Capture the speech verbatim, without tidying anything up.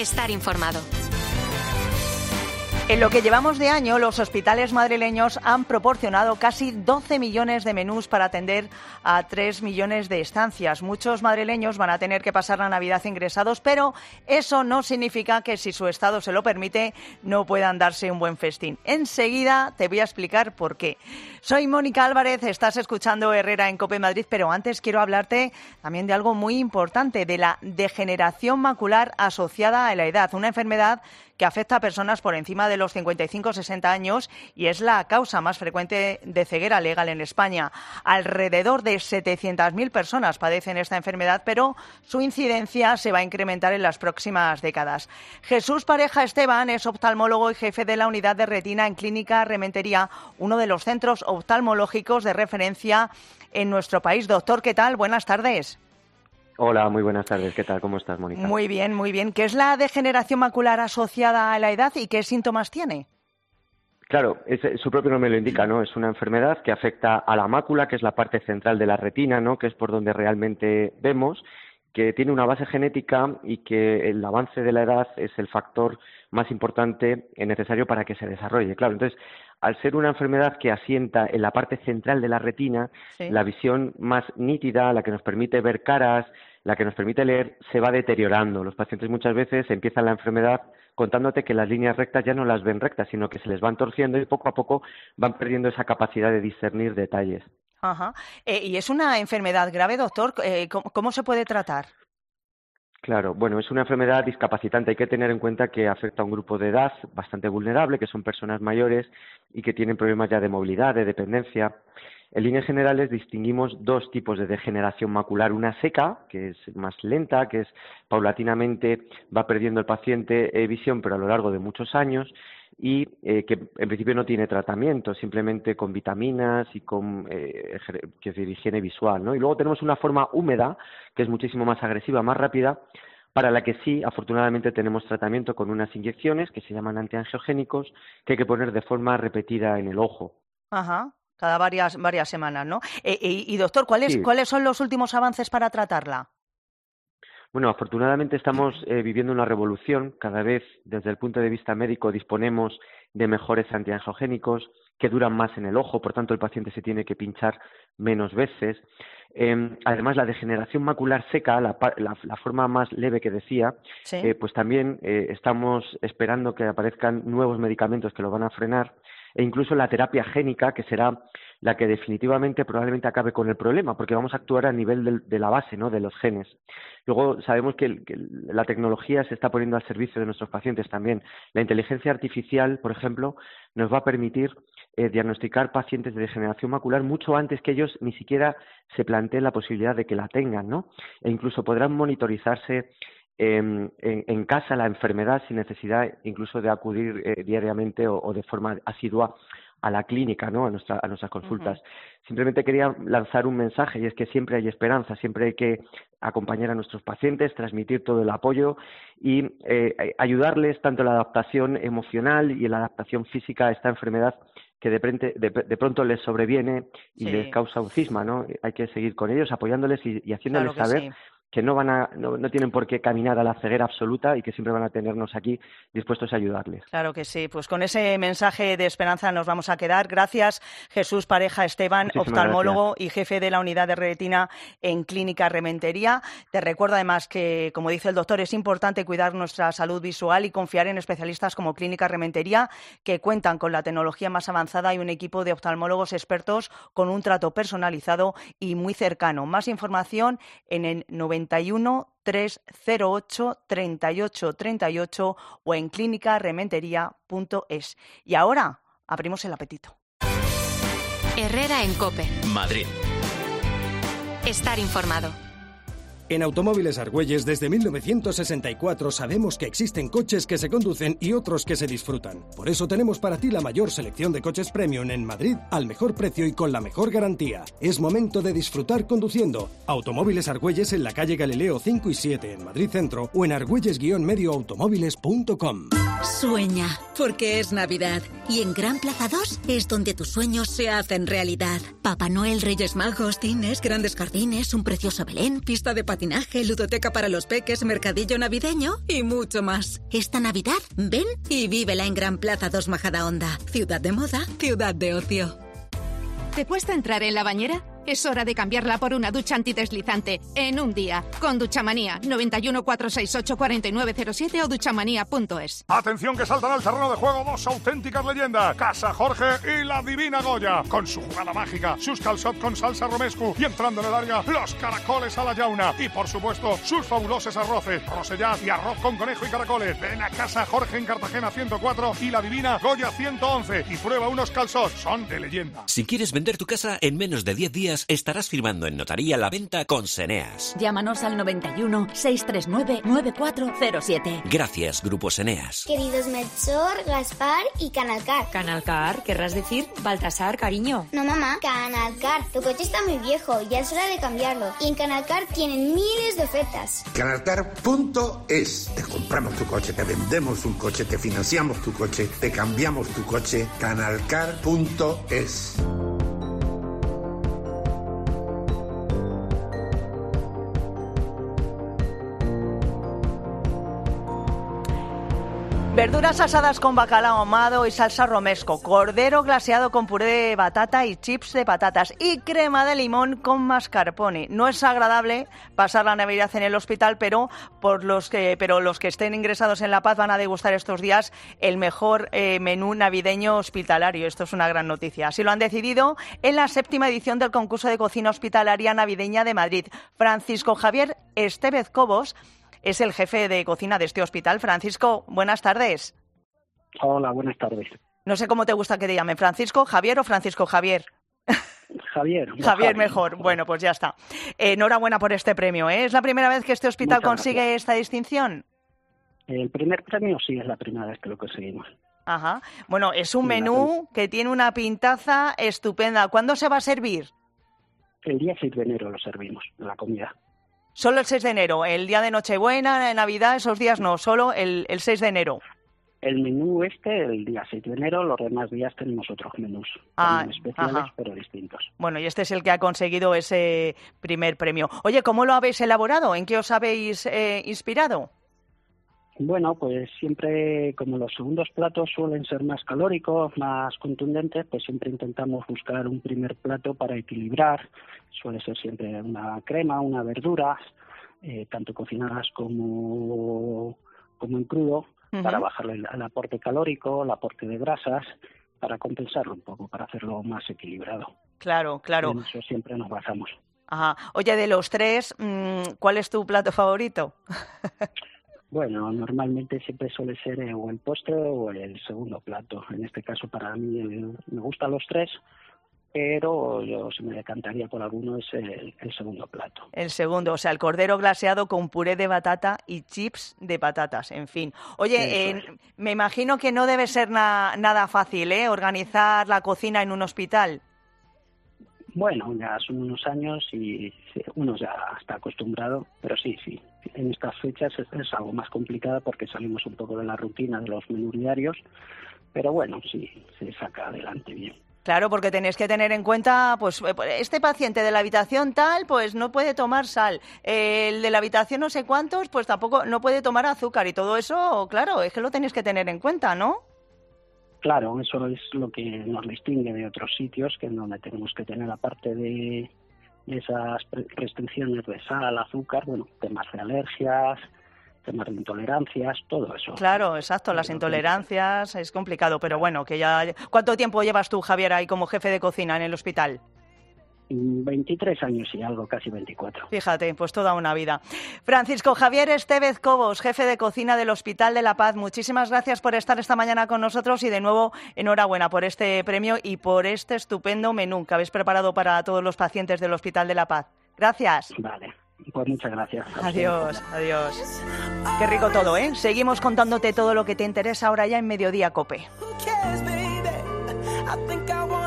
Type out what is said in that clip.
Estar informado. En lo que llevamos de año, los hospitales madrileños han proporcionado casi doce millones de menús para atender a tres millones de estancias. Muchos madrileños van a tener que pasar la Navidad ingresados, pero eso no significa que, si su estado se lo permite, no puedan darse un buen festín. Enseguida te voy a explicar por qué. Soy Mónica Álvarez, estás escuchando Herrera en COPE Madrid, pero antes quiero hablarte también de algo muy importante, de la degeneración macular asociada a la edad, una enfermedad que afecta a personas por encima de los cincuenta y cinco a sesenta años y es la causa más frecuente de ceguera legal en España. Alrededor de setecientas mil personas padecen esta enfermedad, pero su incidencia se va a incrementar en las próximas décadas. Jesús Pareja Esteban es oftalmólogo y jefe de la unidad de retina en Clínica Rementería, uno de los centros oftalmológicos de referencia en nuestro país. Doctor, ¿qué tal? Buenas tardes. Hola, muy buenas tardes. ¿Qué tal? ¿Cómo estás, Mónica? Muy bien, muy bien. ¿Qué es la degeneración macular asociada a la edad y qué síntomas tiene? Claro, es, su propio nombre lo indica, ¿no? Es una enfermedad que afecta a la mácula, que es la parte central de la retina, ¿no? Que es por donde realmente vemos, que tiene una base genética y que el avance de la edad es el factor más importante necesario para que se desarrolle. Claro, entonces, al ser una enfermedad que asienta en la parte central de la retina, sí, la visión más nítida, la que nos permite ver caras, la que nos permite leer, se va deteriorando. Los pacientes muchas veces empiezan la enfermedad contándote que las líneas rectas ya no las ven rectas, sino que se les van torciendo y poco a poco van perdiendo esa capacidad de discernir detalles. Ajá. Eh, ¿Y es una enfermedad grave, doctor? Eh, ¿cómo, ¿Cómo se puede tratar? Claro, bueno, es una enfermedad discapacitante. Hay que tener en cuenta que afecta a un grupo de edad bastante vulnerable, que son personas mayores y que tienen problemas ya de movilidad, de dependencia. En líneas generales distinguimos dos tipos de degeneración macular. Una seca, que es más lenta, que es paulatinamente va perdiendo el paciente eh, visión, pero a lo largo de muchos años, y eh, que en principio no tiene tratamiento, simplemente con vitaminas y con eh, que es decir, higiene visual, ¿no? Y luego tenemos una forma húmeda, que es muchísimo más agresiva, más rápida, para la que sí, afortunadamente, tenemos tratamiento con unas inyecciones que se llaman antiangiogénicos, que hay que poner de forma repetida en el ojo. Ajá. Cada varias, varias semanas, ¿no? Eh, y, y, doctor, ¿cuáles, sí. ¿cuáles son los últimos avances para tratarla? Bueno, afortunadamente estamos eh, viviendo una revolución. Cada vez, desde el punto de vista médico, disponemos de mejores antiangiogénicos que duran más en el ojo, por tanto el paciente se tiene que pinchar menos veces. Eh, además, la degeneración macular seca, la, la, la forma más leve que decía, ¿sí? eh, pues también eh, estamos esperando que aparezcan nuevos medicamentos que lo van a frenar, e incluso la terapia génica, que será la que definitivamente probablemente acabe con el problema, porque vamos a actuar a nivel de, de la base, ¿no?, de los genes. Luego sabemos que, el, que la tecnología se está poniendo al servicio de nuestros pacientes también. La inteligencia artificial, por ejemplo, nos va a permitir eh, diagnosticar pacientes de degeneración macular mucho antes que ellos ni siquiera se planteen la posibilidad de que la tengan, ¿no? E incluso podrán monitorizarse En, en, en casa la enfermedad sin necesidad incluso de acudir eh, diariamente o, o de forma asidua a la clínica, ¿no?, a, nuestra, a nuestras consultas. Uh-huh. Simplemente quería lanzar un mensaje, y es que siempre hay esperanza, siempre hay que acompañar a nuestros pacientes, transmitir todo el apoyo y eh, ayudarles tanto en la adaptación emocional y en la adaptación física a esta enfermedad que de, prente, de, de pronto les sobreviene y sí. les causa un cisma, ¿no? Hay que seguir con ellos, apoyándoles y, y haciéndoles claro saber sí. que no van a, no, no tienen por qué caminar a la ceguera absoluta y que siempre van a tenernos aquí dispuestos a ayudarles. Claro que sí, pues con ese mensaje de esperanza nos vamos a quedar. Gracias, Jesús Pareja Esteban, Muchísimas oftalmólogo gracias. Y jefe de la unidad de retina en Clínica Rementería. Te recuerdo además que, como dice el doctor, es importante cuidar nuestra salud visual y confiar en especialistas como Clínica Rementería, que cuentan con la tecnología más avanzada y un equipo de oftalmólogos expertos con un trato personalizado y muy cercano. Más información en el noventa y uno, trescientos ocho, treinta y ocho treinta y ocho o en clínica rementería punto es. Y ahora abrimos el apetito. Herrera en COPE. Madrid. Estar informado. En Automóviles Argüelles, desde mil novecientos sesenta y cuatro, sabemos que existen coches que se conducen y otros que se disfrutan. Por eso tenemos para ti la mayor selección de coches premium en Madrid, al mejor precio y con la mejor garantía. Es momento de disfrutar conduciendo. Automóviles Argüelles en la calle Galileo cinco y siete, en Madrid Centro, o en argüelles guion medio automóviles punto com. Sueña, porque es Navidad. Y en Gran Plaza dos es donde tus sueños se hacen realidad. Papá Noel, Reyes Magos, cines, grandes jardines, un precioso Belén, pista de patinaje, ludoteca para los peques, mercadillo navideño y mucho más. Esta Navidad, ven y vívela en Gran Plaza dos Majadahonda. Ciudad de moda, ciudad de ocio. ¿Te cuesta entrar en la bañera? Es hora de cambiarla por una ducha antideslizante en un día. Con Duchamanía, noventa y uno, cuatrocientos sesenta y ocho, cuarenta y nueve cero siete o duchamanía punto es. Atención que saltan al terreno de juego dos auténticas leyendas. Casa Jorge y la Divina Goya. Con su jugada mágica, sus calçot con salsa romescu y entrando en el área, los caracoles a la llauna. Y por supuesto, sus fabulosos arroces, rosellat y arroz con conejo y caracoles. Ven a Casa Jorge en Cartagena ciento cuatro y la Divina Goya ciento once y prueba unos calçots. Son de leyenda. Si quieres vender tu casa en menos de diez días, estarás firmando en notaría la venta con Seneas. Llámanos al noventa y uno, seiscientos treinta y nueve, noventa y cuatro cero siete. Gracias, Grupo Seneas. Queridos Melchor, Gaspar y Canalcar. ¿Canalcar? ¿Querrás decir Baltasar, cariño? No, mamá, Canalcar. Tu coche está muy viejo, ya es hora de cambiarlo. Y en Canalcar tienen miles de ofertas. Canalcar punto es. Te compramos tu coche, te vendemos un coche, te financiamos tu coche, te cambiamos tu coche. Canalcar punto es. Verduras asadas con bacalao ahumado y salsa romesco, cordero glaseado con puré de batata y chips de patatas y crema de limón con mascarpone. No es agradable pasar la Navidad en el hospital, pero por los que pero los que estén ingresados en La Paz van a degustar estos días el mejor eh, menú navideño hospitalario. Esto es una gran noticia. Así lo han decidido en la séptima edición del concurso de cocina hospitalaria navideña de Madrid. Francisco Javier Estevez Cobos es el jefe de cocina de este hospital. Francisco, buenas tardes. Hola, buenas tardes. No sé cómo te gusta que te llamen, Francisco Javier o Francisco Javier. Javier. Javier, mejor. Bueno, pues ya está. Eh, enhorabuena por este premio, ¿eh? ¿Es la primera vez que este hospital Muchas consigue gracias. esta distinción? El primer premio sí es la primera vez que lo conseguimos. Ajá. Bueno, es un menú que tiene una pintaza estupenda. ¿Cuándo se va a servir? El día seis de enero lo servimos, la comida. Solo el seis de enero, el día de Nochebuena, de Navidad, esos días no, solo el, el seis de enero. El menú este, el día seis de enero, los demás días tenemos otros menús, ah, especiales ajá. pero distintos. Bueno, y este es el que ha conseguido ese primer premio. Oye, ¿cómo lo habéis elaborado? ¿En qué os habéis eh, inspirado? Bueno, pues siempre, como los segundos platos suelen ser más calóricos, más contundentes, pues siempre intentamos buscar un primer plato para equilibrar. Suele ser siempre una crema, una verdura, eh, tanto cocinadas como, como en crudo, uh-huh. para bajarle el, el aporte calórico, el aporte de grasas, para compensarlo un poco, para hacerlo más equilibrado. Claro, claro. En eso siempre nos basamos. Ajá. Oye, de los tres, ¿cuál es tu plato favorito? Bueno, normalmente siempre suele ser eh, o el postre o el segundo plato. En este caso, para mí, el, me gustan los tres, pero yo si me decantaría por alguno es el, el segundo plato. El segundo, o sea, el cordero glaseado con puré de batata y chips de patatas, en fin. Oye, eh, me imagino que no debe ser na- nada fácil, ¿eh?, organizar la cocina en un hospital. Bueno, ya son unos años y uno ya está acostumbrado, pero sí, sí. En estas fechas es, es algo más complicado porque salimos un poco de la rutina de los menús diarios, pero bueno, sí, se saca adelante bien. Claro, porque tenéis que tener en cuenta, pues, este paciente de la habitación tal, pues no puede tomar sal. El de la habitación no sé cuántos, pues tampoco no puede tomar azúcar y todo eso, claro, es que lo tenéis que tener en cuenta, ¿no? Claro, eso es lo que nos distingue de otros sitios, que en donde tenemos que tener, aparte de esas restricciones de sal, azúcar, bueno, temas de alergias, temas de intolerancias, todo eso. Claro, exacto, las intolerancias es complicado, pero bueno, que ya... ¿Cuánto tiempo llevas tú, Javier, ahí como jefe de cocina en el hospital? veintitrés años y algo, casi veinticuatro. Fíjate, pues toda una vida. Francisco Javier Estevez Cobos, jefe de cocina del Hospital de La Paz, muchísimas gracias por estar esta mañana con nosotros y de nuevo enhorabuena por este premio y por este estupendo menú que habéis preparado para todos los pacientes del Hospital de La Paz. Gracias. Vale, pues muchas gracias. Adiós, adiós. Qué rico todo, ¿eh? Seguimos contándote todo lo que te interesa ahora ya en Mediodía COPE.